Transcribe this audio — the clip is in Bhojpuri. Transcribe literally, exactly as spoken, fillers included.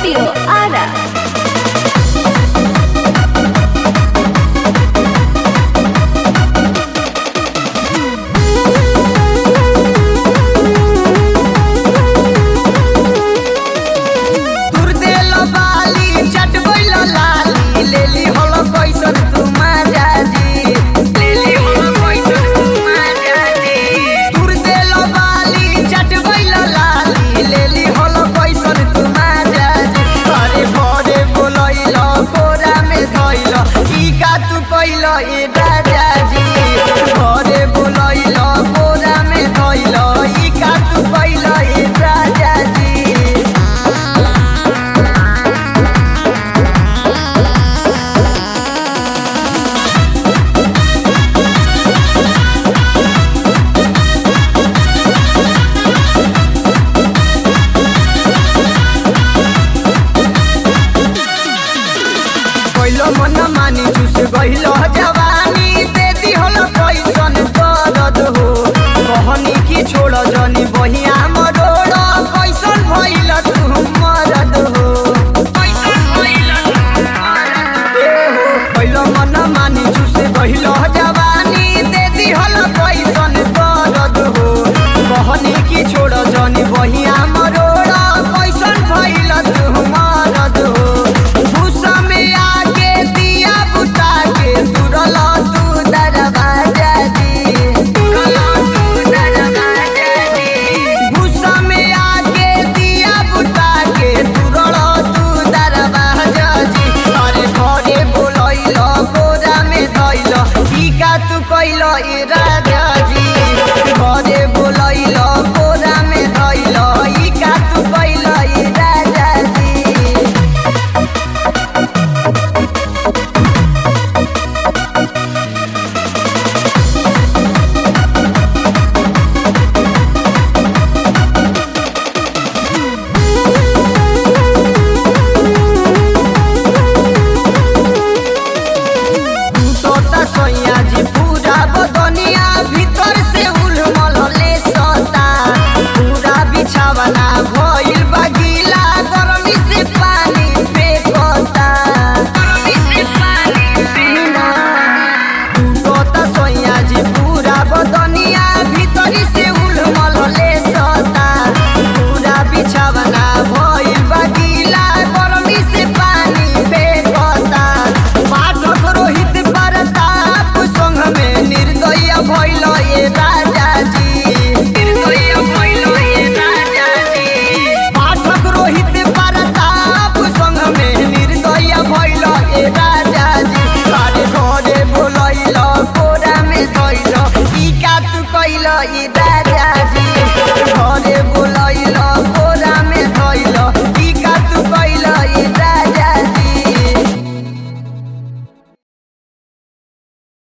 Studio Ara. ए राजा जी घरे बोलैल बोरा में धैल ई का तू कैल ए राजा जी। कैलो मन मानी चूस गइल जवानी दे दिहल कैसन दर्द हो कहनी की छोड़ जनी बहिया मरोड़ कैसन भइल तू मरद हो कैसन भइल तू मरद ए हो कैलो मन मानी चूस गइल जवानी दे दिहल कैसन दर्द हो कहनी की छोड़ जनी बहिया मरोड़ कैसन भइल तू मरद हो। तू कैल ए राजा जी घरे बोलैल बोरा में धैल ई का तू कैल ए राजा जी। सोया जी पूरा बदनिया भीतर से उलमल ले सता पूरा बिछावना भइल बगीला गरमी से पानी फेंकता गरमी से पानी पीना टूटता सोया जी पूरा बदनिया भीतर से उलमल ले सता पूरा बिछावना भइल बगीला गरमी से पानी फेंकता पाठक रोहित भइल ए राजा जी निर्दय भइल ए राजा जी पाठक रोहित परताप संग में निर्दय भइल ए राजा जी अरे घरे बोलैल कोरा में धैल ई का तू कैल ई